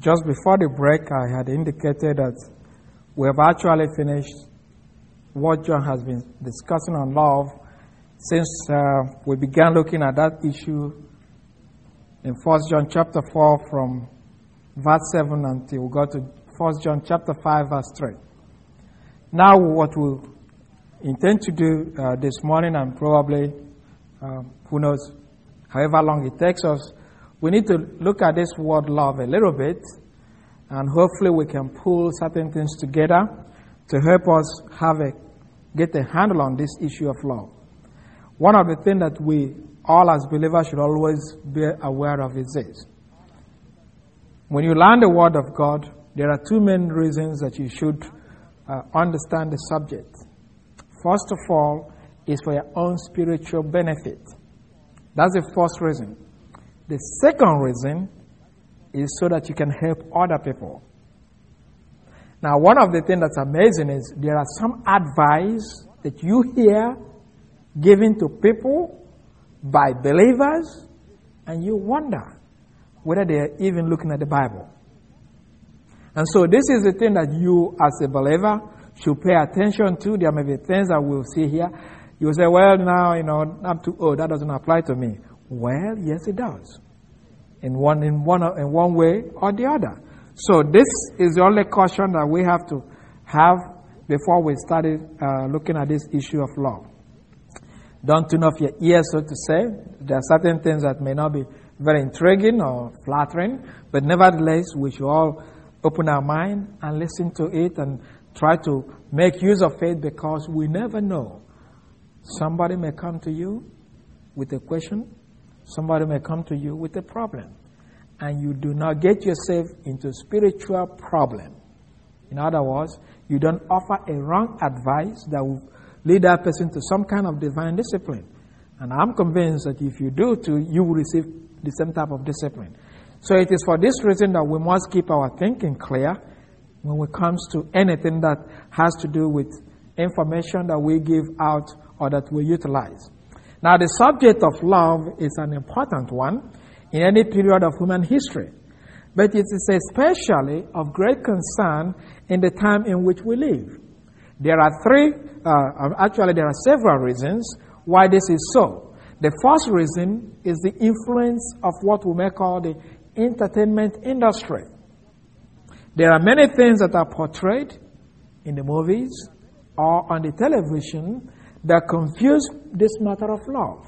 Just before the break, I had indicated that we have actually finished what John has been discussing on love since we began looking at that issue in 1 John chapter 4 from verse 7 until we go to 1 John chapter 5 verse 3. Now what we intend to do this morning, and probably who knows however long it takes us, we need to look at this word love a little bit, and hopefully we can pull certain things together to help us get a handle on this issue of love. One of the things that we all as believers should always be aware of is this. When you learn the Word of God, there are two main reasons that you should understand the subject. First of all, is for your own spiritual benefit. That's the first reason. The second reason is so that you can help other people. Now, one of the things that's amazing is there are some advice that you hear given to people by believers, and you wonder whether they are even looking at the Bible. And so this is the thing that you, as a believer, should pay attention to. There may be things that we'll see here. You say, well, now, I'm too old. That doesn't apply to me. Well, yes, it does. In one way or the other. So this is the only caution that we have to have before we started looking at this issue of love. Don't turn off your ears, so to say. There are certain things that may not be very intriguing or flattering, but nevertheless, we should all open our mind and listen to it and try to make use of it, because we never know. Somebody may come to you with a question. Somebody may come to you with a problem. And you do not get yourself into a spiritual problem. In other words, you don't offer a wrong advice that will lead that person to some kind of divine discipline. And I'm convinced that if you do too, you will receive the same type of discipline. So it is for this reason that we must keep our thinking clear when it comes to anything that has to do with information that we give out or that we utilize. Now, the subject of love is an important one in any period of human history, but it is especially of great concern in the time in which we live. There are several reasons why this is so. The first reason is the influence of what we may call the entertainment industry. There are many things that are portrayed in the movies or on the television that confuse this matter of love.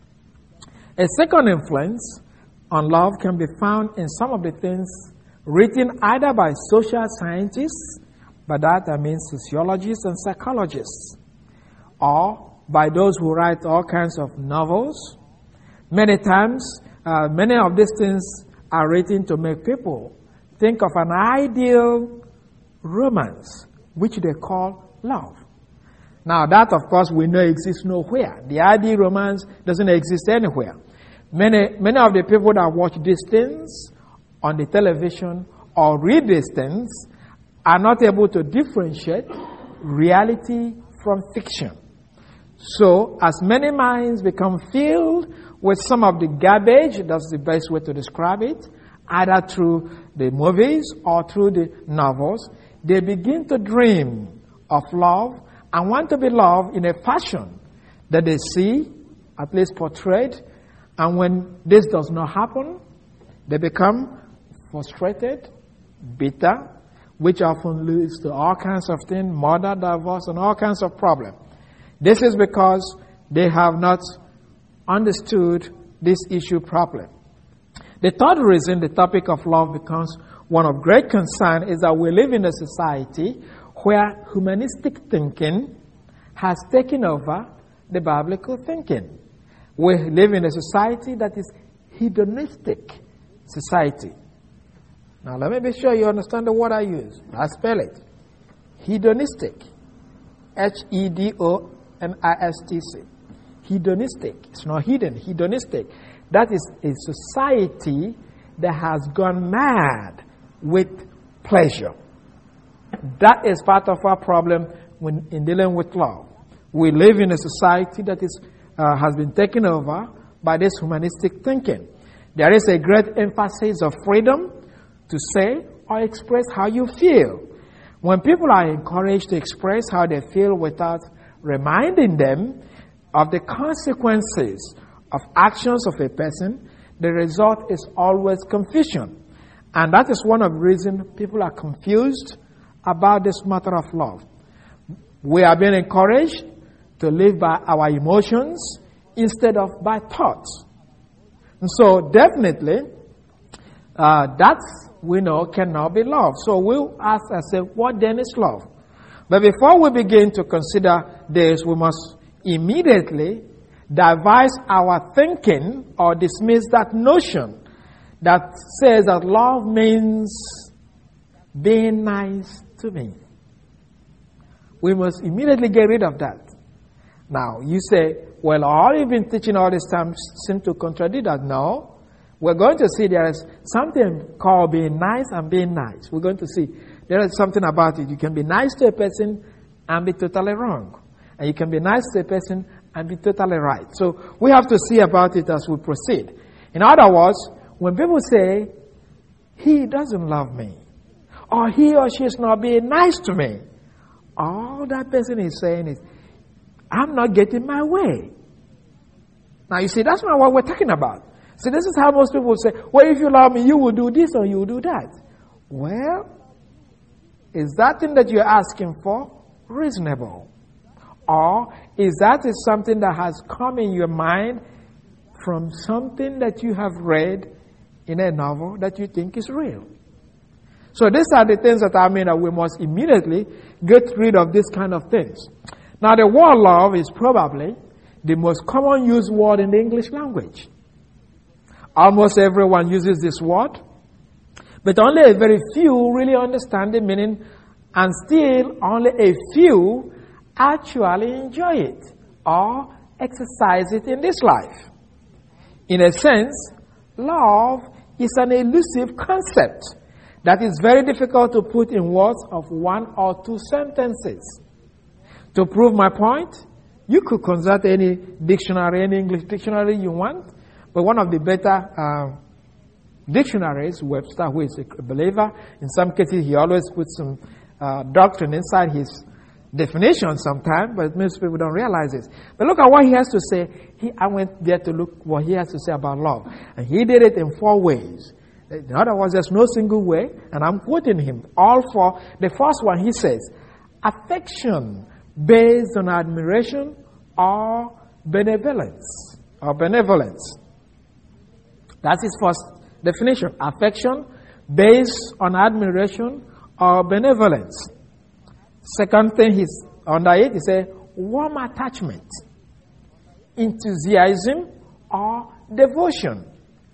A second influence on love can be found in some of the things written either by social scientists, by that I mean sociologists and psychologists, or by those who write all kinds of novels. Many times, many of these things are written to make people think of an ideal romance, which they call love. Now, that, of course, we know exists nowhere. The ideal romance doesn't exist anywhere. Many of the people that watch these things on the television or read these things are not able to differentiate reality from fiction. So, as many minds become filled with some of the garbage, that's the best way to describe it, either through the movies or through the novels, they begin to dream of love and want to be loved in a fashion that they see, at least portrayed. And when this does not happen, they become frustrated, bitter, which often leads to all kinds of things, murder, divorce, and all kinds of problems. This is because they have not understood this issue properly. The third reason the topic of love becomes one of great concern is that we live in a society where humanistic thinking has taken over the biblical thinking. We live in a society that is hedonistic society. Now let me be sure you understand the word I use. I spell it. Hedonistic. Hedonistic. Hedonistic. It's not hidden. Hedonistic. That is a society that has gone mad with pleasure. That is part of our problem in dealing with love. We live in a society that has been taken over by this humanistic thinking. There is a great emphasis of freedom to say or express how you feel. When people are encouraged to express how they feel without reminding them of the consequences of actions of a person, the result is always confusion. And that is one of the reasons people are confused about this matter of love. We are being encouraged to live by our emotions instead of by thoughts. And so definitely, that we know cannot be love. So we'll ask ourselves, what then is love? But before we begin to consider this, we must immediately devise our thinking or dismiss that notion that says that love means being nice to me. We must immediately get rid of that. Now, you say, well, all you've been teaching all this time seem to contradict that. No. We're going to see there is something called being nice and being nice. We're going to see there is something about it. You can be nice to a person and be totally wrong. And you can be nice to a person and be totally right. So we have to see about it as we proceed. In other words, when people say, he doesn't love me, or he or she is not being nice to me, all that person is saying is, I'm not getting my way. Now you see, that's not what we're talking about. See, this is how most people say, well, if you love me, you will do this or you will do that. Well, is that thing that you're asking for reasonable? Or is that something that has come in your mind from something that you have read in a novel that you think is real? So these are the things that I mean that we must immediately get rid of these kind of things. Now the word love is probably the most common used word in the English language. Almost everyone uses this word, but only a very few really understand the meaning, and still only a few actually enjoy it or exercise it in this life. In a sense, love is an elusive concept that is very difficult to put in words of one or two sentences. To prove my point, you could consult any dictionary, any English dictionary you want, but one of the better dictionaries, Webster, who is a believer, in some cases he always puts some doctrine inside his definition sometimes, but most people don't realize it. But look at what he has to say. I went there to look what he has to say about love. And he did it in 4 ways. In other words, there's no single way, and I'm quoting him. All 4. The first one, he says, affection based on admiration or benevolence. That's his first definition. Affection based on admiration or benevolence. Second thing he's under it, he says warm attachment, enthusiasm or devotion.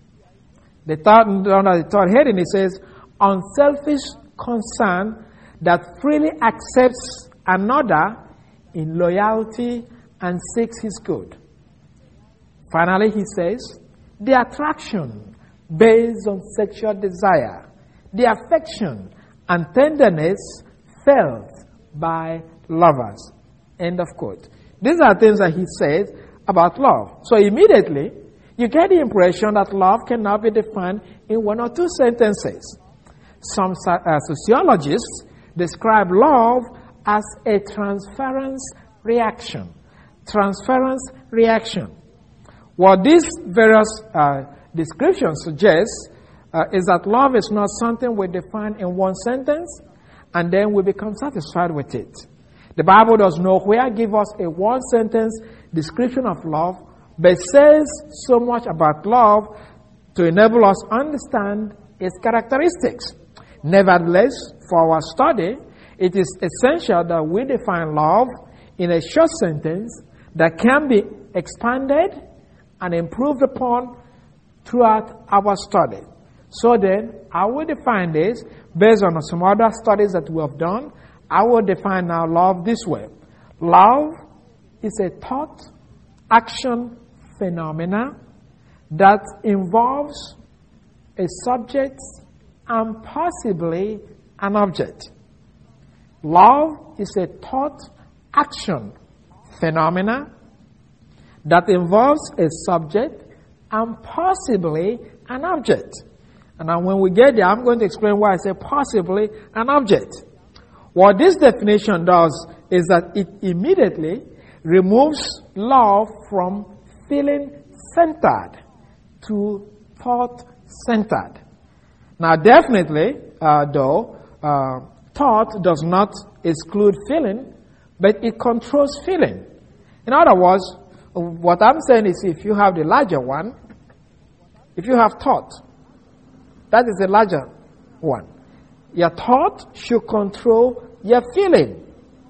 Under the third heading, he says unselfish concern that freely accepts another in loyalty and seeks his good. Finally, he says the attraction based on sexual desire, the affection and tenderness felt by lovers. End of quote. These are things that he says about love. So immediately, you get the impression that love cannot be defined in 1 or 2 sentences. Some sociologists describe love as a transference reaction. Transference reaction. What these various descriptions suggest is that love is not something we define in 1 sentence and then we become satisfied with it. The Bible does nowhere give us a 1-sentence description of love, but says so much about love to enable us to understand its characteristics. Nevertheless, for our study, it is essential that we define love in a short sentence that can be expanded and improved upon throughout our study. So then, I will define this based on some other studies that we have done. I will define now love this way. Love is a thought, action, phenomena that involves a subject and possibly an object. Love is a thought, action, phenomena that involves a subject and possibly an object. And now when we get there, I'm going to explain why I say possibly an object. What this definition does is that it immediately removes love from feeling-centered to thought-centered. Now, definitely, thought does not exclude feeling, but it controls feeling. In other words, what I'm saying is if you have the larger one, if you have thought, that is the larger one. Your thought should control your feeling.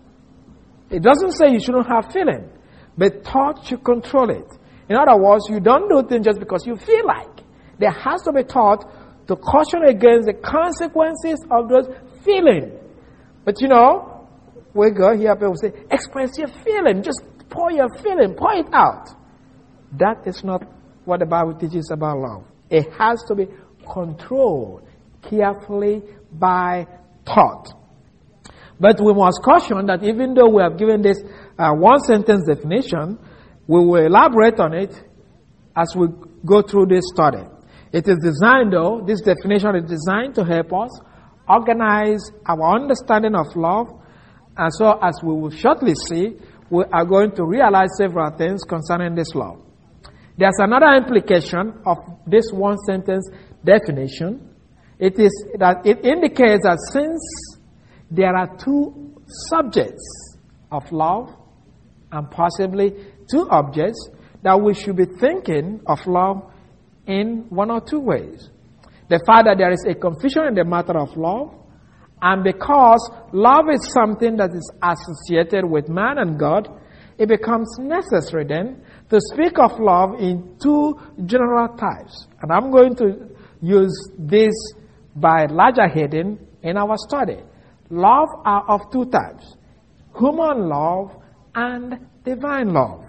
It doesn't say you shouldn't have feeling, but thought should control it. In other words, you don't do things just because you feel like. There has to be thought to caution against the consequences of those feelings. But we go here, people say, express your feeling. Just pour your feeling, pour it out. That is not what the Bible teaches about love. It has to be controlled carefully by thought. But we must caution that even though we have given this one-sentence definition, we will elaborate on it as we go through this study. It is designed, though, this definition is designed to help us organize our understanding of love. And so, as we will shortly see, we are going to realize several things concerning this love. There's another implication of this one-sentence definition. It is that it indicates that since there are two subjects of love and possibly two objects, that we should be thinking of love in one or two ways. The fact that there is a confusion in the matter of love, and because love is something that is associated with man and God, it becomes necessary then to speak of love in two general types. And I'm going to use this by larger heading in our study. Love are of two types: human love and divine love.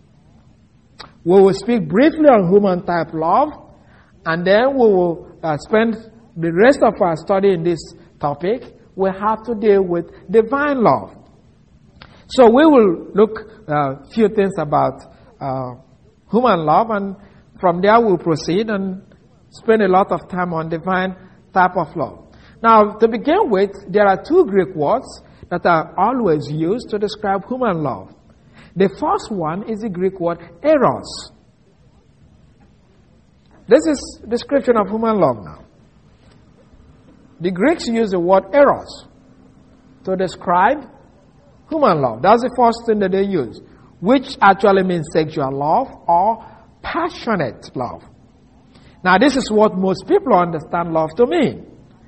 We will speak briefly on human type love, and then we will spend the rest of our study in this topic. We have to deal with divine love. So we will look a few things about human love, and from there we'll proceed and spend a lot of time on divine type of love. Now, to begin with, there are two Greek words that are always used to describe human love. The first one is the Greek word eros. This is the description of human love now. The Greeks use the word eros to describe human love. That's the first thing that they use, which actually means sexual love or passionate love. Now, this is what most people understand love to mean,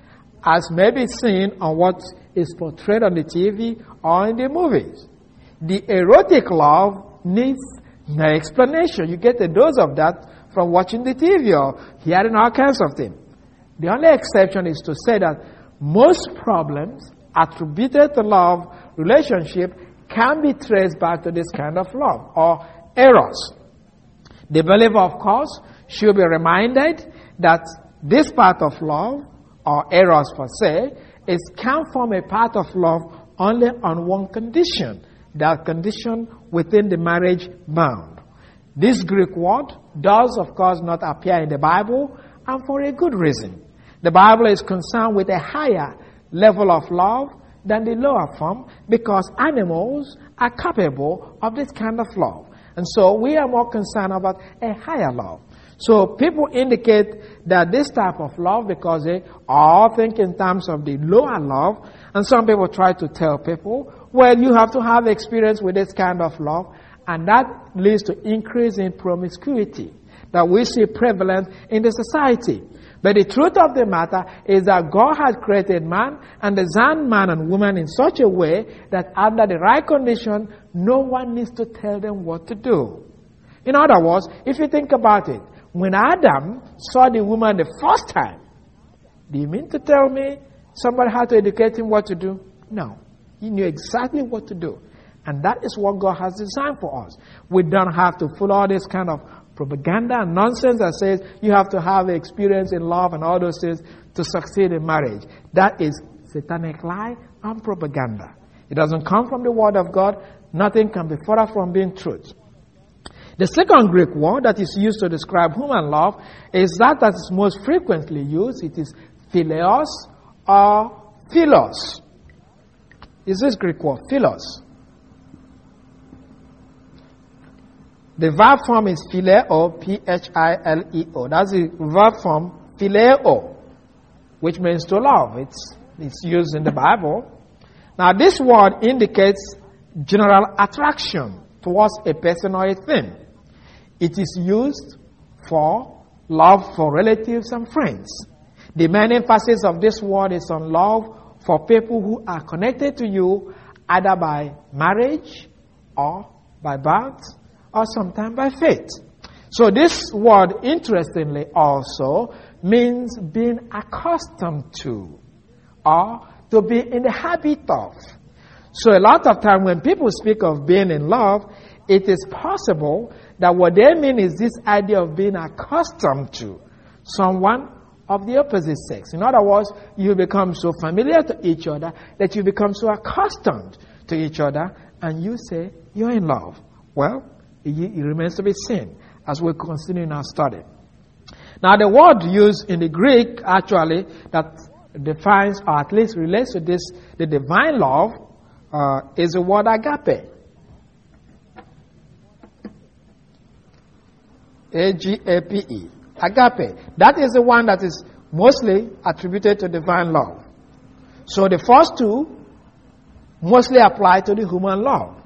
as may be seen on what is portrayed on the TV or in the movies. The erotic love needs no explanation. You get a dose of that from watching the TV or hearing all kinds of things. The only exception is to say that most problems attributed to love relationship can be traced back to this kind of love, or eros. The believer, of course, should be reminded that this part of love, or eros per se, can form a part of love only on one condition, that condition within the marriage bound. This Greek word does, of course, not appear in the Bible, and for a good reason. The Bible is concerned with a higher level of love than the lower form, because animals are capable of this kind of love. And so we are more concerned about a higher love. So people indicate that this type of love, because they all think in terms of the lower love, and some people try to tell people, well, you have to have experience with this kind of love, and that leads to increase in promiscuity that we see prevalent in the society. But the truth of the matter is that God has created man and designed man and woman in such a way that under the right condition, no one needs to tell them what to do. In other words, if you think about it, when Adam saw the woman the first time, do you mean to tell me somebody had to educate him what to do? No. He knew exactly what to do. And that is what God has designed for us. We don't have to follow all this kind of propaganda and nonsense that says you have to have experience in love and all those things to succeed in marriage. That is satanic lie and propaganda. It doesn't come from the Word of God. Nothing can be further from being truth. The second Greek word that is used to describe human love is that is most frequently used. It is phileos or philos. Is this Greek word, philos? The verb form is phileo, Phileo. That's the verb form phileo, which means to love. It's used in the Bible. Now, this word indicates general attraction towards a person or a thing. It is used for love for relatives and friends. The main emphasis of this word is on love for people who are connected to you either by marriage or by birth or sometimes by faith. So this word, interestingly, also means being accustomed to or to be in the habit of. So a lot of time when people speak of being in love, it is possible that what they mean is this idea of being accustomed to someone of the opposite sex. In other words, you become so familiar to each other that you become so accustomed to each other and you say you're in love. Well, it remains to be seen as we continue in our study. Now, the word used in the Greek actually that defines or at least relates to this, the divine love, is the word agape. A-G-A-P-E. Agape. That is the one that is mostly attributed to divine love. So the first two mostly apply to the human love.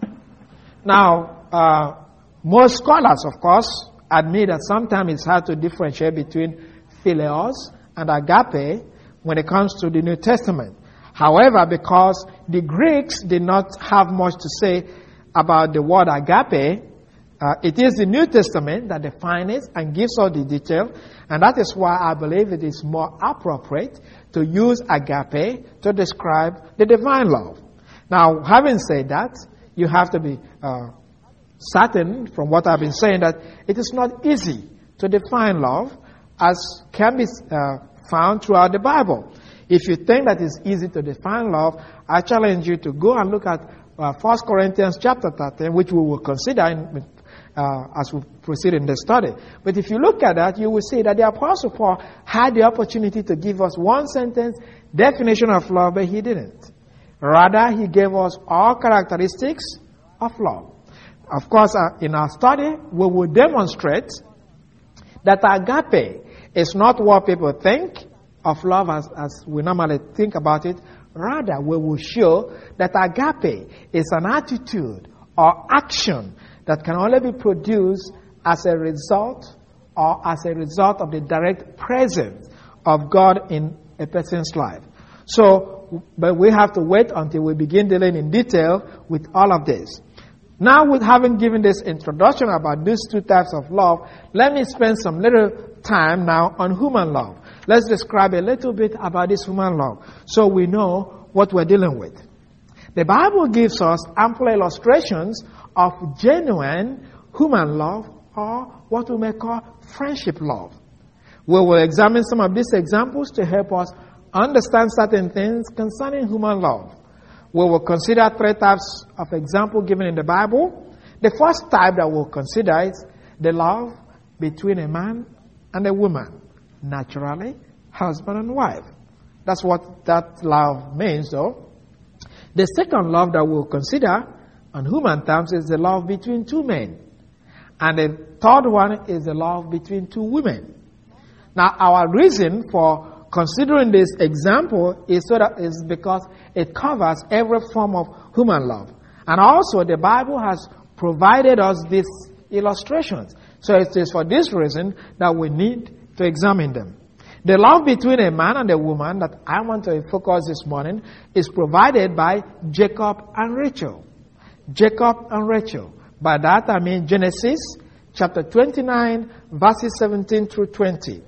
Now, most scholars, of course, admit that sometimes it's hard to differentiate between phileos and agape when it comes to the New Testament. However, because the Greeks did not have much to say about the word agape, it is the New Testament that defines it and gives us the detail, and that is why I believe it is more appropriate to use agape to describe the divine love. Now, having said that, you have to be certain from what I've been saying that it is not easy to define love as can be found throughout the Bible. If you think that it's easy to define love, I challenge you to go and look at 1 Corinthians chapter 13, which we will consider as we proceed in the study. But if you look at that, you will see that the Apostle Paul had the opportunity to give us one sentence definition of love, but he didn't. Rather, he gave us all characteristics of love. Of course, in our study, we will demonstrate that agape is not what people think of love as we normally think about it. Rather, we will show that agape is an attitude or action that can only be produced as a result or as a result of the direct presence of God in a person's life. So, but we have to wait until we begin dealing in detail with all of this. Now, with having given this introduction about these two types of love, let me spend some little time now on human love. Let's describe a little bit about this human love so we know what we're dealing with. The Bible gives us ample illustrations of genuine human love, or what we may call friendship love. We will examine some of these examples to help us understand certain things concerning human love. We will consider three types of examples given in the Bible. The first type that we'll consider is the love between a man and a woman. Naturally, husband and wife. That's what that love means, though. The second love that we'll consider on human terms is the love between two men. And the third one is the love between two women. Now, our reason for considering this example is because it covers every form of human love. And also, the Bible has provided us these illustrations. So it is for this reason that we need to examine them. The love between a man and a woman that I want to focus this morning is provided by Jacob and Rachel. Jacob and Rachel. By that I mean Genesis chapter 29, verses 17 through 20.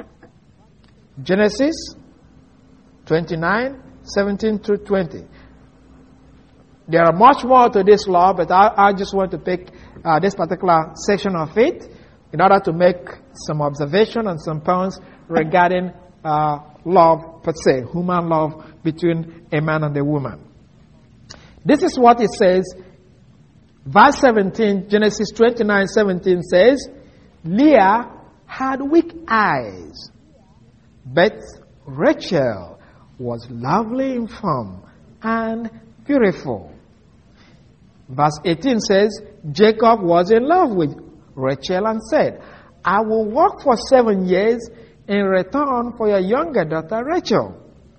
Genesis 29, 17 through 20. There are much more to this law, but I just want to pick this particular section of it in order to make some observation and some points regarding love per se, human love between a man and a woman. This is what it says Verse 17, Genesis 29:17 says, Leah had weak eyes, but Rachel was lovely in form and beautiful. Verse 18 says, Jacob was in love with Rachel and said, I will work for 7 years in return for your younger daughter Rachel.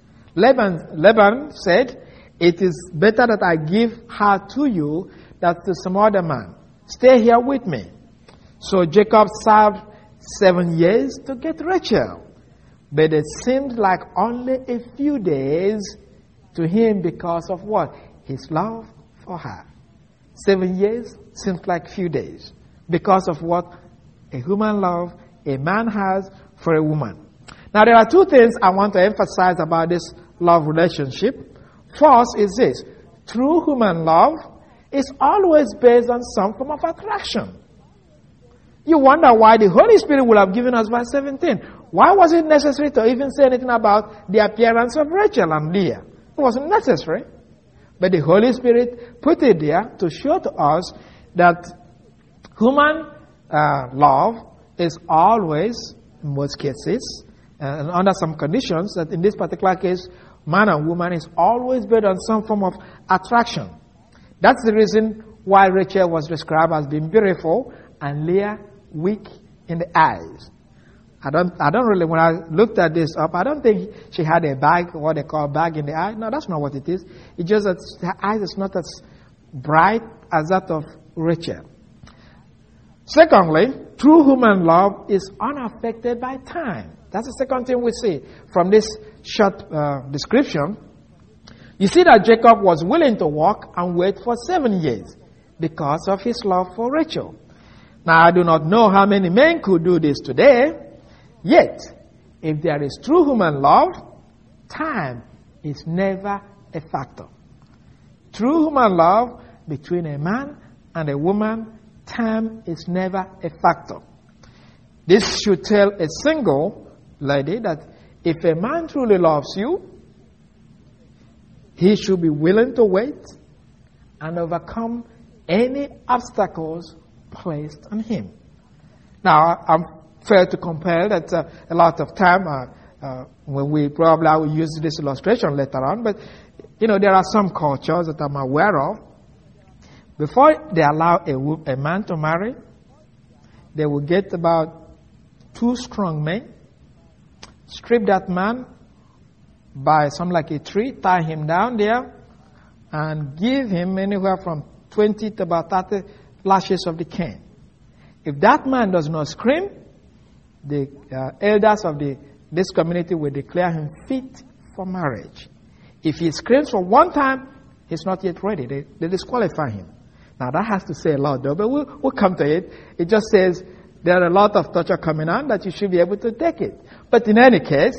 Laban said, it is better that I give her to you than to some other man. Stay here with me. So Jacob served 7 years to get Rachel. But it seemed like only a few days to him because of what? His love for her. 7 years seems like few days because of what a human love a man has for a woman. Now there are two things I want to emphasize about this love relationship. First is this: true human love is always based on some form of attraction. You wonder why the Holy Spirit would have given us verse 17. Why was it necessary to even say anything about the appearance of Rachel and Leah? It wasn't necessary. But the Holy Spirit put it there to show to us that human love is always, in most cases, and under some conditions, that in this particular case, man and woman is always based on some form of attraction. That's the reason why Rachel was described as being beautiful and Leah weak in the eyes. I don't really, when I looked at this up, I don't think she had a bag, what they call bag in the eye. No, that's not what it is. It's just that her eyes is not as bright as that of Rachel. Secondly, true human love is unaffected by time. That's the second thing we see from this short description. You see that Jacob was willing to walk and wait for 7 years because of his love for Rachel. Now, I do not know how many men could do this today. Yet, if there is true human love, time is never a factor. True human love between a man and a woman, time is never a factor. This should tell a single lady that if a man truly loves you, he should be willing to wait and overcome any obstacles placed on him. Now, I'm fair to compare that a lot of time, when we probably I will use this illustration later on, but there are some cultures that I'm aware of. Before they allow a man to marry, they will get about 2 strong men, strip that man by something like a tree, tie him down there, and give him anywhere from 20 to about 30 lashes of the cane. If that man does not scream, the elders of this community will declare him fit for marriage. If he screams for one time, he's not yet ready. They disqualify him. Now that has to say a lot though, but we'll come to it. It just says there are a lot of torture coming on that you should be able to take it. But in any case,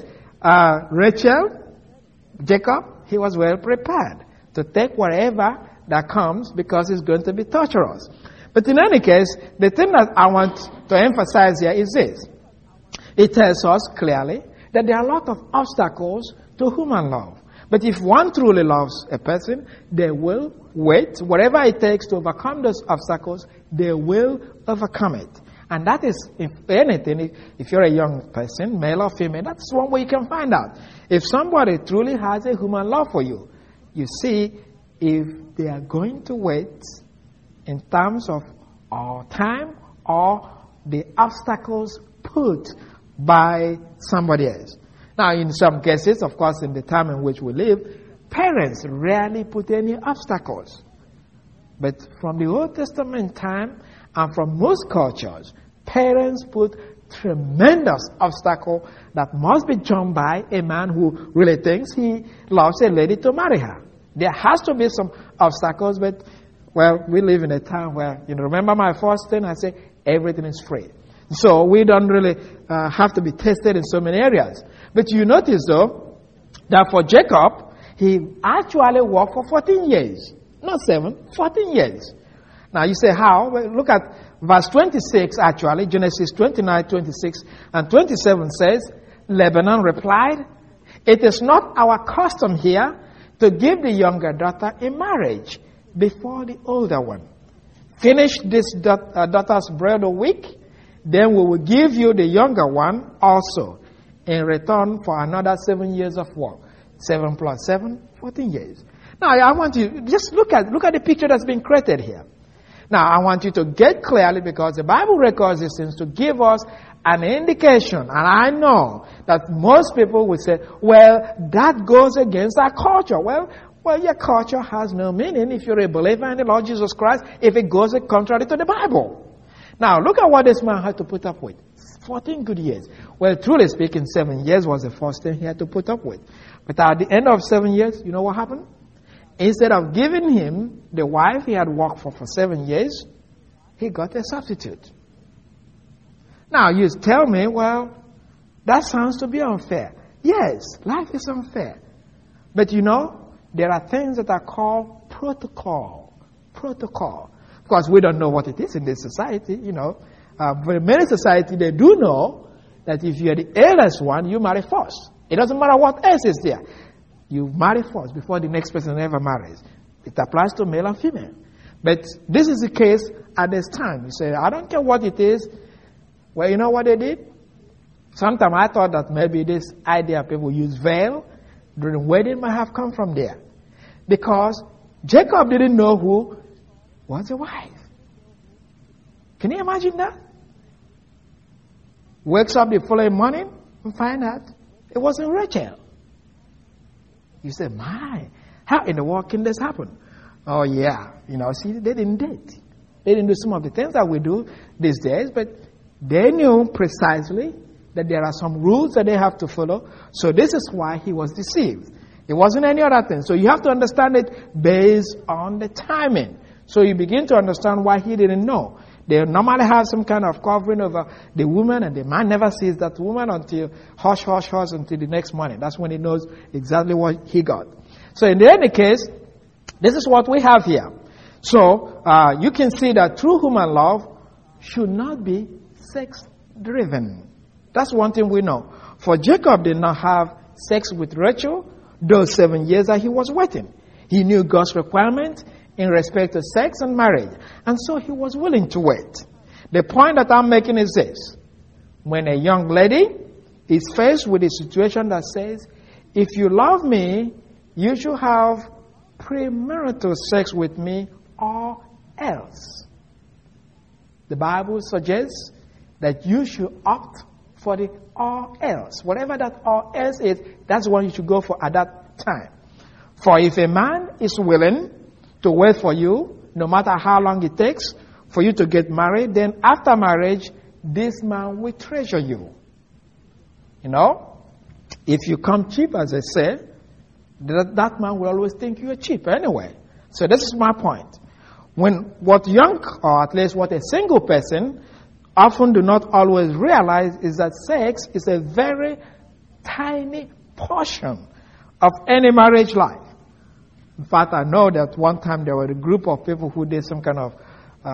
Jacob, he was well prepared to take whatever that comes because it's going to be torturous. But in any case, the thing that I want to emphasize here is this. It tells us clearly that there are a lot of obstacles to human love. But if one truly loves a person, they will wait. Whatever it takes to overcome those obstacles, they will overcome it. And that is, if anything, if you're a young person, male or female, that's one way you can find out. If somebody truly has a human love for you, you see, if they are going to wait in terms of our time or the obstacles put by somebody else. Now, in some cases, of course, in the time in which we live, parents rarely put any obstacles. But from the Old Testament time and from most cultures, parents put tremendous obstacle that must be jumped by a man who really thinks he loves a lady to marry her. There has to be some obstacles, but, well, we live in a time where, remember my first thing, I say, everything is free. So we don't really have to be tested in so many areas. But you notice, though, that for Jacob, he actually worked for 14 years. Not 7, 14 years. Now you say, how? Well, look at verse 26, actually. Genesis 29, 26 and 27 says, Lebanon replied, it is not our custom here to give the younger daughter in marriage before the older one. finish this daughter's bread a week, then we will give you the younger one also in return for another 7 years of work. 7 plus 7, 14 years. Now, I want you, just look at the picture that's been created here. Now, I want you to get clearly, because the Bible records these things to give us an indication. And I know that most people will say, well, that goes against our culture. Well, your culture has no meaning if you're a believer in the Lord Jesus Christ, if it goes contrary to the Bible. Now, look at what this man had to put up with. 14 good years. Well, truly speaking, 7 years was the first thing he had to put up with. But at the end of 7 years, you know what happened? Instead of giving him the wife he had worked for 7 years, he got a substitute. Now, you tell me, well, that sounds to be unfair. Yes, life is unfair. But you know, there are things that are called protocol. Protocol. Because we don't know what it is in this society, you know. For many society, they do know that if you're the eldest one, you marry first. It doesn't matter what else is there. You marry first before the next person ever marries. It applies to male and female. But this is the case at this time. You say, I don't care what it is. Well, you know what they did? Sometimes I thought that maybe this idea people use veil during the wedding might have come from there. Because Jacob didn't know who was the wife. Can you imagine that? Wakes up the following morning and find out it wasn't Rachel. You say, my, how in the world can this happen? Oh yeah, you know, see, they didn't date. They didn't do some of the things that we do these days, but they knew precisely that there are some rules that they have to follow. So this is why he was deceived. It wasn't any other thing. So you have to understand it based on the timing. So you begin to understand why he didn't know. They normally have some kind of covering over the woman, and the man never sees that woman until hush, hush, hush, until the next morning. That's when he knows exactly what he got. So in any case, this is what we have here. So you can see that true human love should not be sex-driven. That's one thing we know. For Jacob did not have sex with Rachel those 7 years that he was waiting. He knew God's requirement in respect to sex and marriage. And so he was willing to wait. The point that I'm making is this. When a young lady is faced with a situation that says, if you love me, you should have premarital sex with me or else. The Bible suggests that you should opt for the or else. Whatever that or else is, that's what you should go for at that time. For if a man is willing to wait for you, no matter how long it takes for you to get married, then after marriage, this man will treasure you. You know, if you come cheap, as I said, that man will always think you are cheap anyway. So this is my point. What a single person often do not always realize is that sex is a very tiny portion of any marriage life. In fact, I know that one time there were a group of people who did some kind of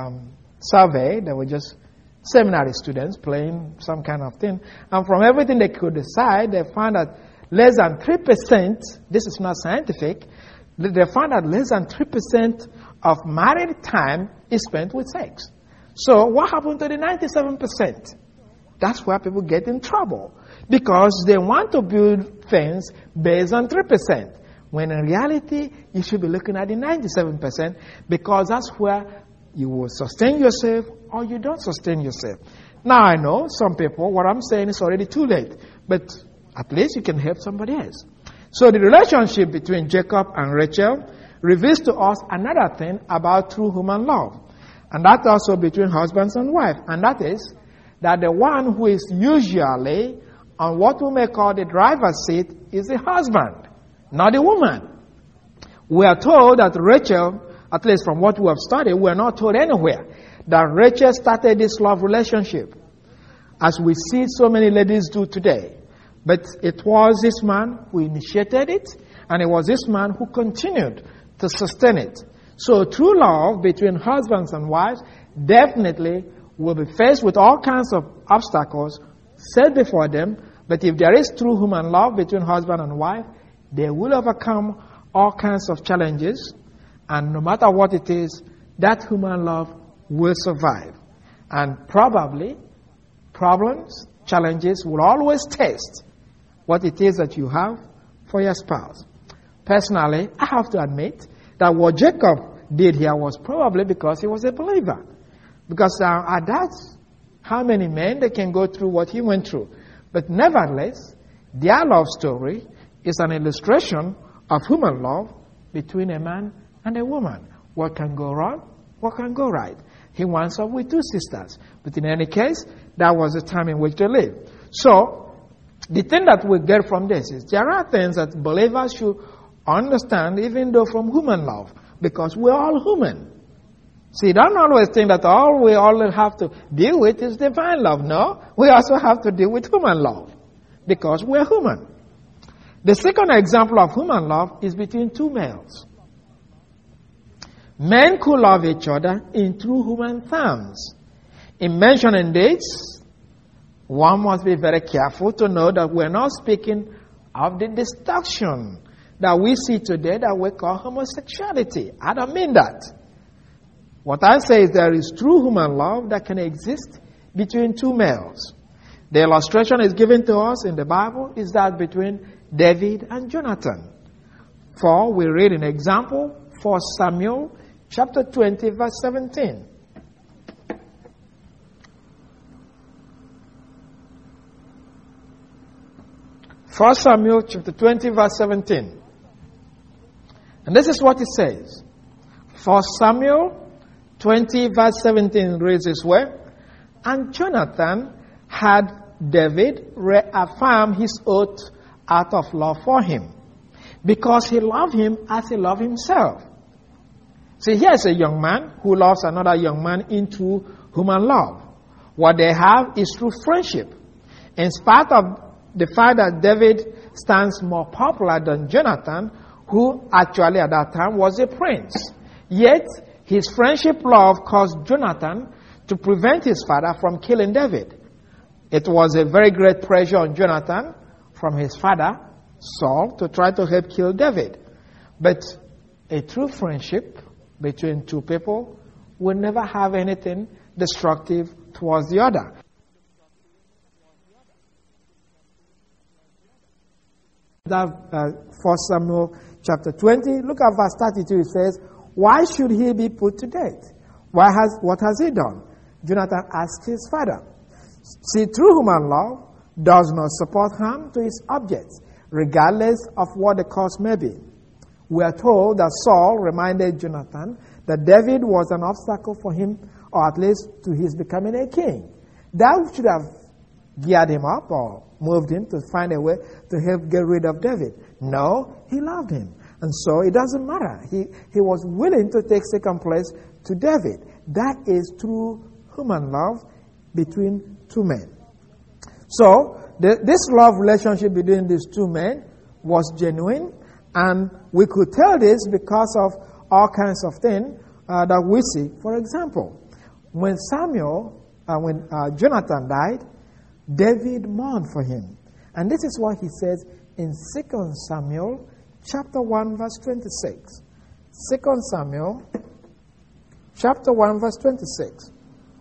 survey. They were just seminary students playing some kind of thing. And from everything they could decide, they found that less than 3%, this is not scientific, they found that less than 3% of married time is spent with sex. So what happened to the 97%? That's where people get in trouble. Because they want to build things based on 3%. When in reality, you should be looking at the 97%, because that's where you will sustain yourself or you don't sustain yourself. Now I know some people, what I'm saying is already too late, but at least you can help somebody else. So the relationship between Jacob and Rachel reveals to us another thing about true human love. And that's also between husbands and wives. And that is that the one who is usually on what we may call the driver's seat is the husband, not the woman. We are told that Rachel, at least from what we have studied, we are not told anywhere that Rachel started this love relationship, as we see so many ladies do today. But it was this man who initiated it, and it was this man who continued to sustain it. So true love between husbands and wives definitely will be faced with all kinds of obstacles set before them. But if there is true human love between husband and wife, they will overcome all kinds of challenges. And no matter what it is, that human love will survive. And probably, problems, challenges will always test what it is that you have for your spouse. Personally, I have to admit that what Jacob did here was probably because he was a believer. Because at that, how many men they can go through what he went through. But nevertheless, their love story is an illustration of human love between a man and a woman. What can go wrong? What can go right? He winds up with two sisters. But in any case, that was the time in which they lived. So, the thing that we get from this is there are things that believers should understand, even though from human love, because we're all human. See, don't always think that all we all have to deal with is divine love. No, we also have to deal with human love, because we're human. The second example of human love is between two males. Men could love each other in true human terms. In mentioning this, one must be very careful to know that we're not speaking of the destruction that we see today that we call homosexuality. I don't mean that. What I say is there is true human love that can exist between two males. The illustration is given to us in the Bible is that between David and Jonathan. For we read an example, 1 Samuel chapter 20, verse 17. First Samuel chapter 20, verse 17. And this is what it says. 1 Samuel 20, verse 17 reads this way. And Jonathan had David reaffirm his oath out of love for him, because he loved him as he loved himself. See, here's a young man who loves another young man in true human love. What they have is true friendship. In spite of the fact that David stands more popular than Jonathan, who actually at that time was a prince. Yet, his friendship love caused Jonathan to prevent his father from killing David. It was a very great pressure on Jonathan from his father, Saul, to try to help kill David. But a true friendship between two people will never have anything destructive towards the other. That 1 Samuel chapter 20, look at verse 32, it says, why should he be put to death? What has he done? Jonathan asked his father. See, true human love does not support harm to its objects, regardless of what the cause may be. We are told that Saul reminded Jonathan that David was an obstacle for him, or at least to his becoming a king. That should have geared him up or moved him to find a way to help get rid of David. No, he loved him. And so it doesn't matter. He was willing to take second place to David. That is true human love between two men. So this love relationship between these two men was genuine, and we could tell this because of all kinds of things that we see. For example, when Jonathan died, David mourned for him. And this is what he says in 2 Samuel chapter 1 verse 26. 2 Samuel chapter 1 verse 26.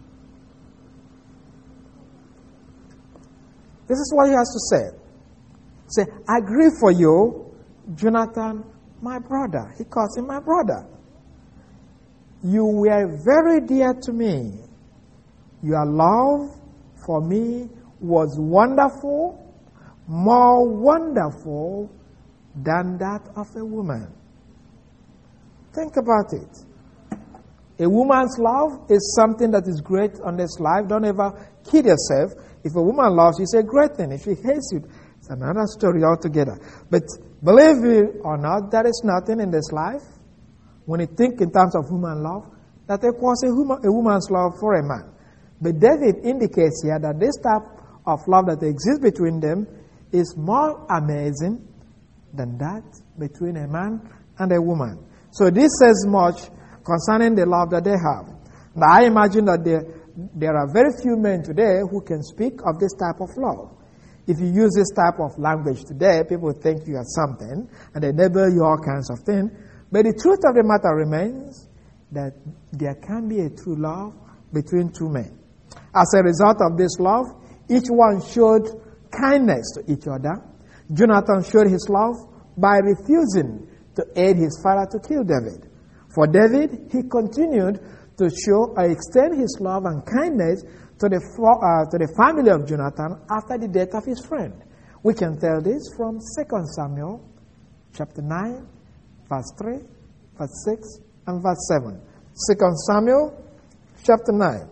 This is what he has to say. Say, I grieve for you, Jonathan, my brother. He calls him my brother. You were very dear to me. Your love for me was wonderful, more wonderful than that of a woman. Think about it. A woman's love is something that is great on this life. Don't ever kid yourself. If a woman loves you, it's a great thing. If she hates you, it's another story altogether. But believe it or not, there is nothing in this life, when you think in terms of human love, that equals a woman's love for a man. But David indicates here that this type of love that exists between them is more amazing than that between a man and a woman. So this says much concerning the love that they have. Now I imagine that there are very few men today who can speak of this type of love. If you use this type of language today, people think you are something, and they label you all kinds of things. But the truth of the matter remains, that there can be a true love between two men. As a result of this love, each one showed kindness to each other. Jonathan showed his love by refusing to aid his father to kill David. For David, he continued to show or extend his love and kindness to the family of Jonathan after the death of his friend. We can tell this from 2 Samuel chapter 9, verse 3, verse 6, and verse 7. 2 Samuel chapter 9.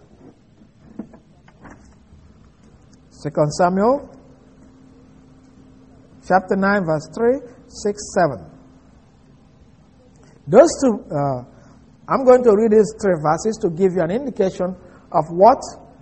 2 Samuel chapter 9, verse 3, 6, 7. Those two, I'm going to read these three verses to give you an indication of what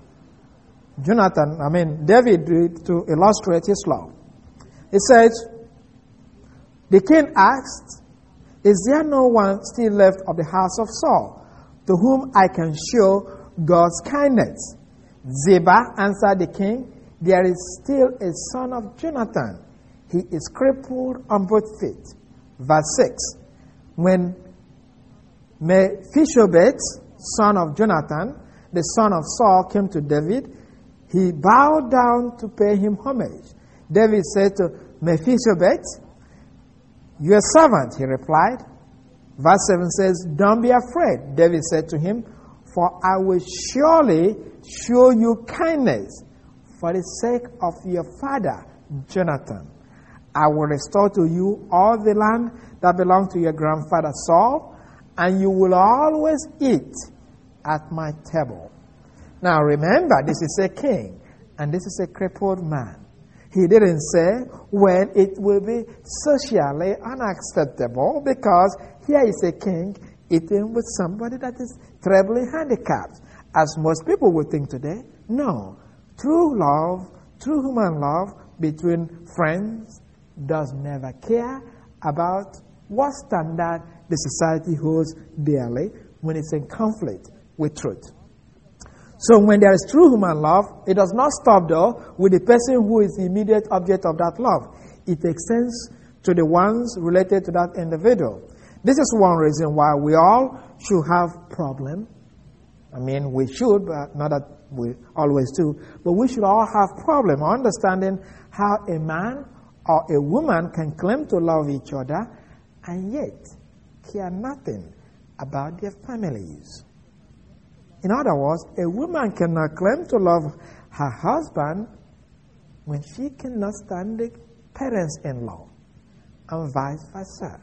David did to illustrate his love. It says, the king asked, "Is there no one still left of the house of Saul, to whom I can show God's kindness?" Ziba answered the king, "There is still a son of Jonathan. He is crippled on both feet." Verse 6. When Mephibosheth, son of Jonathan, the son of Saul, came to David, he bowed down to pay him homage. David said to Mephibosheth, "Your servant," he replied. Verse 7 says, "Don't be afraid," David said to him, "for I will surely show you kindness for the sake of your father Jonathan. I will restore to you all the land that belonged to your grandfather Saul, and you will always eat at my table." Now remember, this is a king, and this is a crippled man. He didn't say when it will be socially unacceptable, because here is a king eating with somebody that is terribly handicapped, as most people would think today. No. True love, true human love between friends does never care about what standard the society holds dearly when it's in conflict with truth. So when there is true human love, it does not stop though with the person who is the immediate object of that love. It extends to the ones related to that individual. This is one reason why we all should have problems. We should, but not that we always do. But we should all have problem understanding how a man or a woman can claim to love each other and yet care nothing about their families. In other words, a woman cannot claim to love her husband when she cannot stand the parents-in-law, and vice versa.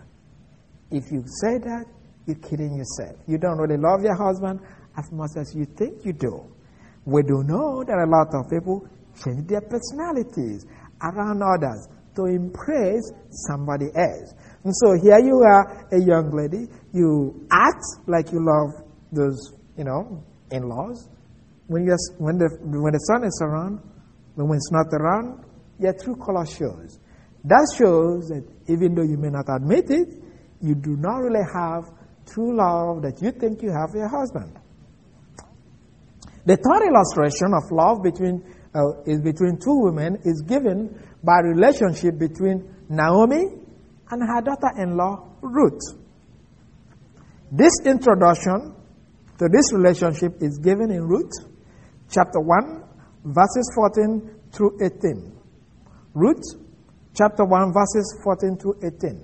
If you say that, you're kidding yourself. You don't really love your husband as much as you think you do. We do know that a lot of people change their personalities around others to impress somebody else. And so here you are, a young lady, you act like you love those, in-laws. When the son is around, when it's not around, your true color shows. That shows that even though you may not admit it, you do not really have true love that you think you have for your husband. The third illustration of love is between two women is given by a relationship between Naomi and her daughter-in-law, Ruth. This introduction to this relationship is given in Ruth, chapter 1, verses 14 through 18. Ruth, chapter 1, verses 14 through 18.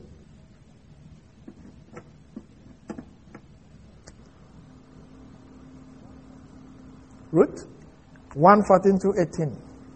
Ruth 1:14 through 18.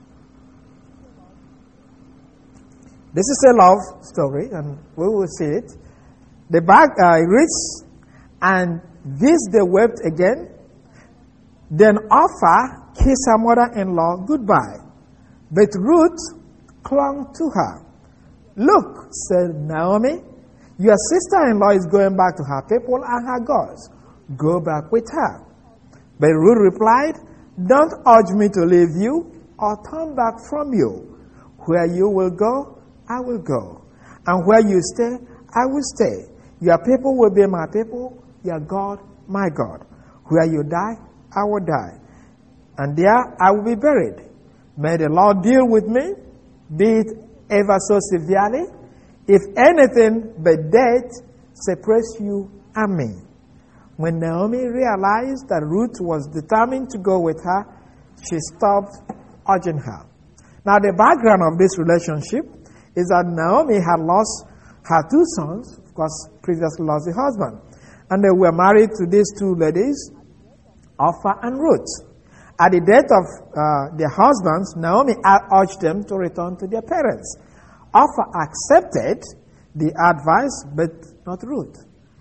This is a love story, and we will see it. The bag reads, "And this they wept again. Then Orpah kissed her mother-in-law goodbye, but Ruth clung to her. 'Look,' said Naomi, 'your sister-in-law is going back to her people and her gods. Go back with her.' But Ruth replied, 'Don't urge me to leave you or turn back from you. Where you will go, I will go. And where you stay, I will stay. Your people will be my people, your God, my God. Where you die, I will die. And there I will be buried. May the Lord deal with me, be it ever so severely, if anything but death separates you and me. When Naomi realized that Ruth was determined to go with her, she stopped urging her. Now, the background of this relationship is that Naomi had lost her two sons, of course, previously lost the husband. And they were married to these two ladies, Orpah and Ruth. At the death of their husbands, Naomi urged them to return to their parents. Orpah accepted the advice, but not Ruth.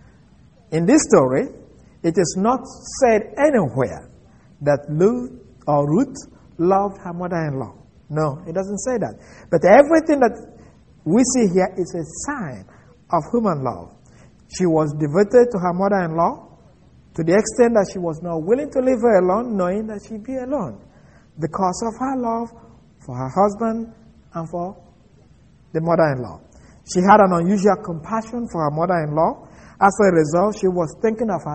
In this story, it is not said anywhere that Ruth loved her mother-in-law. No, it doesn't say that. But everything that we see here is a sign of human love. She was devoted to her mother-in-law to the extent that she was not willing to leave her alone, knowing that she'd be alone, because of her love for her husband and for the mother-in-law. She had an unusual compassion for her mother-in-law. As a result, she was thinking of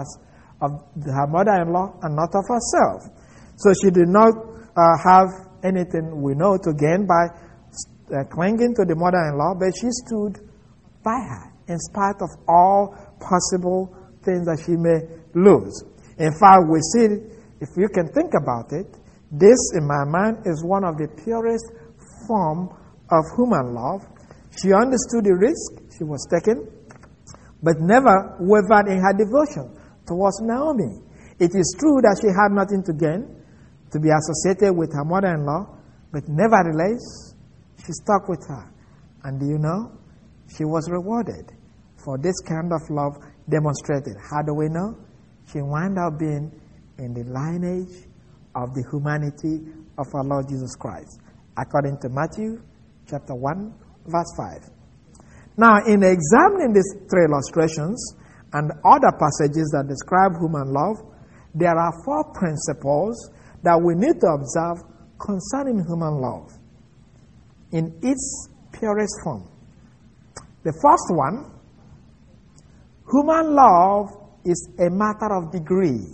her mother-in-law and not of herself. So she did not have anything we know to gain by clinging to the mother-in-law, but she stood by her in spite of all possible things that she may lose. In fact, we see, if you can think about it, this, in my mind, is one of the purest form of human love. She understood the risk she was taking, but never wavered in her devotion towards Naomi. It is true that she had nothing to gain to be associated with her mother-in-law, but nevertheless, she stuck with her. And do you know? She was rewarded for this kind of love demonstrated. How do we know? She wound up being in the lineage of the humanity of our Lord Jesus Christ, according to Matthew chapter 1, verse 5. Now, in examining these three illustrations and other passages that describe human love, there are four principles that we need to observe concerning human love in its purest form. The first one, human love is a matter of degree.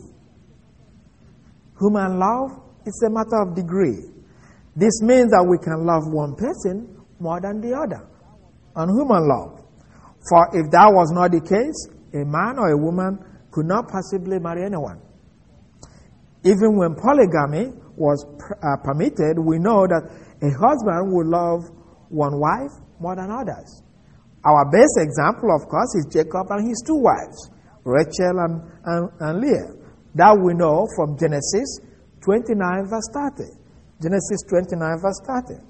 Human love is a matter of degree. This means that we can love one person more than the other on human love. For if that was not the case, a man or a woman could not possibly marry anyone. Even when polygamy was permitted, we know that a husband would love one wife more than others. Our best example, of course, is Jacob and his two wives, Rachel and Leah. That we know from Genesis 29, verse 30. Genesis 29, verse 30.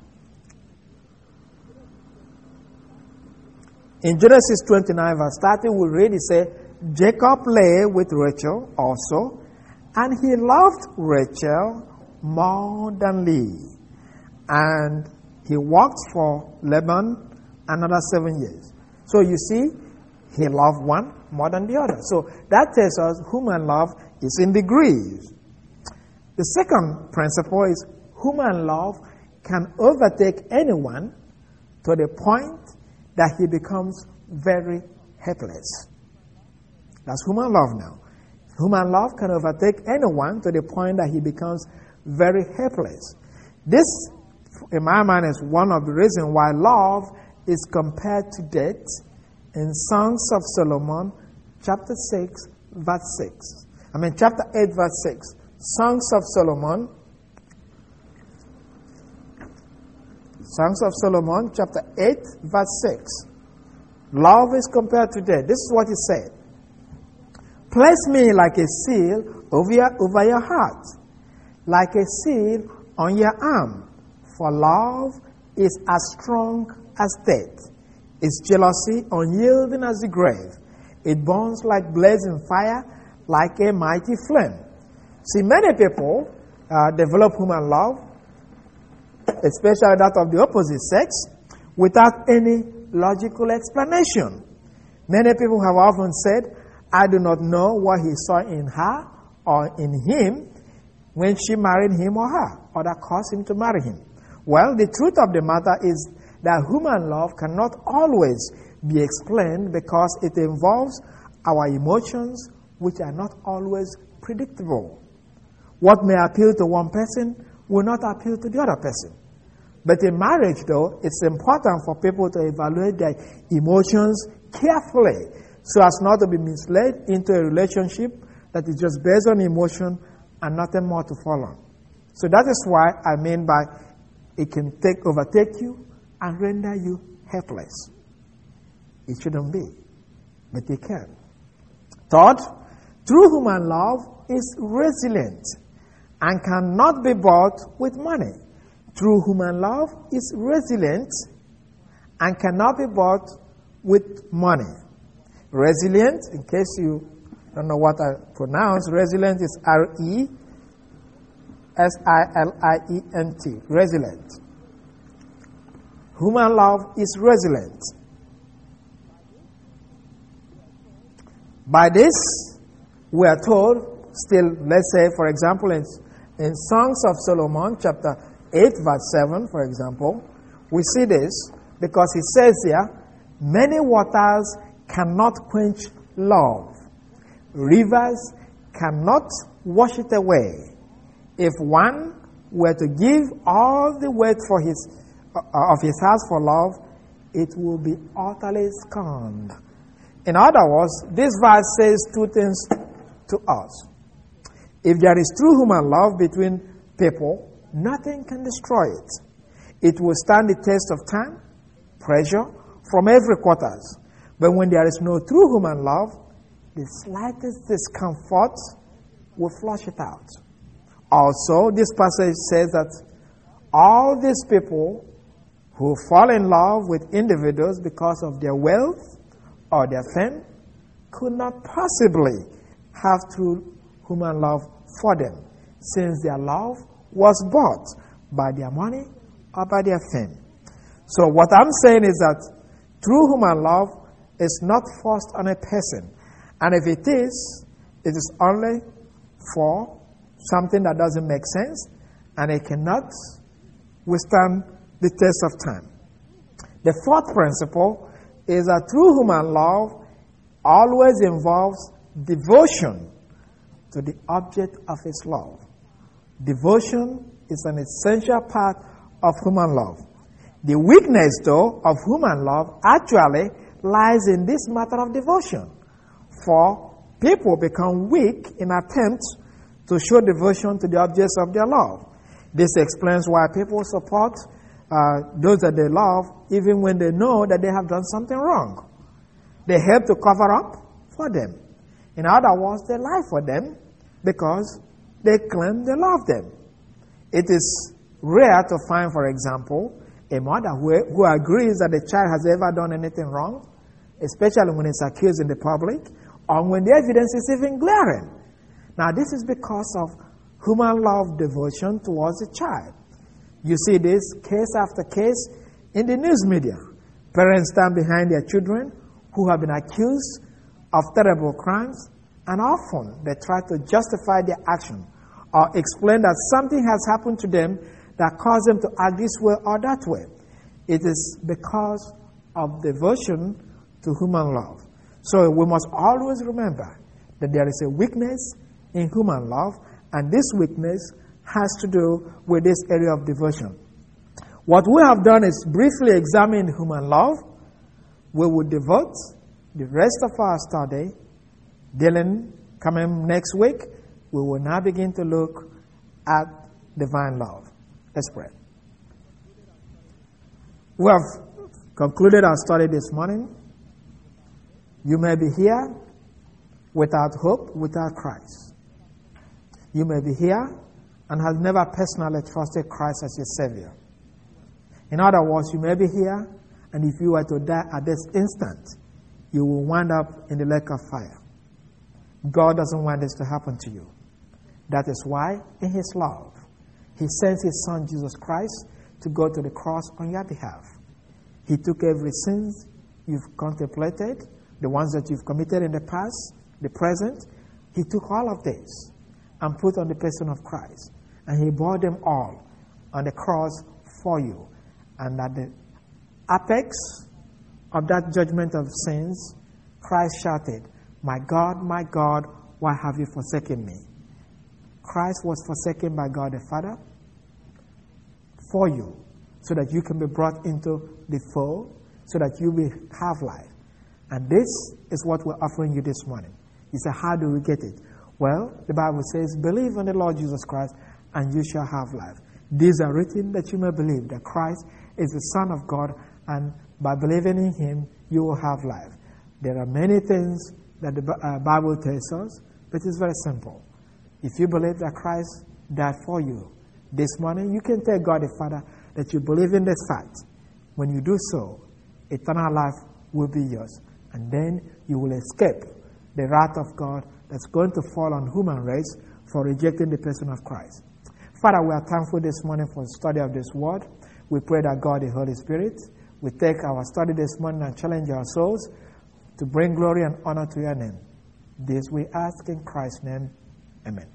In Genesis 29, verse 30, we read, it say, Jacob lay with Rachel also, and he loved Rachel more than Leah. And he worked for Laban another 7 years. So you see, he loved one more than the other. So that tells us human love is in degrees. The second principle is human love can overtake anyone to the point that he becomes very helpless. That's human love now. Human love can overtake anyone to the point that he becomes very helpless. This, in my mind, is one of the reasons why love is compared to death in Songs of Solomon, chapter 6, verse 6. Chapter 8, verse 6. Songs of Solomon. Songs of Solomon, chapter 8, verse 6. Love is compared to death. This is what he said. Place me like a seal over your heart, like a seal on your arm. For love is as strong as death, its jealousy unyielding as the grave. It burns like blazing fire, like a mighty flame. See, many people develop human love, especially that of the opposite sex, without any logical explanation. Many people have often said, I do not know what he saw in her or in him when she married him or her, or that caused him to marry him. Well, the truth of the matter is that human love cannot always be explained because it involves our emotions, which are not always predictable. What may appeal to one person will not appeal to the other person. But in marriage, though, it's important for people to evaluate their emotions carefully so as not to be misled into a relationship that is just based on emotion and nothing more to follow. So that is why I mean by it can overtake you and render you helpless. It shouldn't be, but it can. Third, true human love is resilient and cannot be bought with money. True human love is resilient and cannot be bought with money. Resilient, in case you don't know what I pronounce, resilient is R-E-S-I-L-I-E-N-T. Resilient. Human love is resilient. By this, we are told, still, let's say, for example, in Songs of Solomon, chapter 8, verse 7, for example, we see this because it says here, many waters cannot quench love. Rivers cannot wash it away. If one were to give all the weight of his house for love, it will be utterly scorned. In other words, this verse says two things to us. If there is true human love between people, nothing can destroy it. It will stand the test of time, pressure from every quarters. But when there is no true human love, the slightest discomfort will flush it out. Also, this passage says that all these people who fall in love with individuals because of their wealth or their fame could not possibly have true human love for them, since their love was bought by their money or by their fame. So what I'm saying is that true human love is not forced on a person. And if it is only for something that doesn't make sense, and it cannot withstand the test of time. The fourth principle is that true human love always involves devotion to the object of its love. Devotion is an essential part of human love. The weakness, though, of human love actually lies in this matter of devotion. For people become weak in attempts to show devotion to the objects of their love. This explains why people support those that they love even when they know that they have done something wrong. They help to cover up for them. In other words, they lie for them because they claim they love them. It is rare to find, for example, a mother who agrees that the child has ever done anything wrong, especially when it's accused in the public, or when the evidence is even glaring. Now, this is because of human love devotion towards the child. You see this case after case in the news media. Parents stand behind their children who have been accused of terrible crimes, and often they try to justify their action or explain that something has happened to them that caused them to act this way or that way. It is because of devotion to human love. So we must always remember that there is a weakness in human love, and this weakness has to do with this area of devotion. What we have done is briefly examine human love. We will devote the rest of our study. Coming next week, we will now begin to look at divine love. Let's pray. We have concluded our study this morning. You may be here without hope, without Christ. You may be here and have never personally trusted Christ as your Savior. In other words, you may be here, and if you were to die at this instant, you will wind up in the lake of fire. God doesn't want this to happen to you. That is why, in His love, He sent His Son, Jesus Christ, to go to the cross on your behalf. He took every sin you've contemplated, the ones that you've committed in the past, the present. He took all of this and put on the person of Christ. And He bore them all on the cross for you. And at the apex of that judgment of sins, Christ shouted, my God, why have you forsaken me? Christ was forsaken by God the Father for you, so that you can be brought into the fold, so that you will have life. And this is what we're offering you this morning. You say, how do we get it? Well, the Bible says, believe on the Lord Jesus Christ and you shall have life. These are written that you may believe that Christ is the Son of God, and by believing in Him, you will have life. There are many things that the Bible tells us, but it's very simple. If you believe that Christ died for you this morning, you can tell God the Father that you believe in this fact. When you do so, eternal life will be yours. And then you will escape the wrath of God that's going to fall on human race for rejecting the person of Christ. Father, we are thankful this morning for the study of this word. We pray that God, the Holy Spirit, will take our study this morning and challenge our souls to bring glory and honor to your name. This we ask in Christ's name. Amen.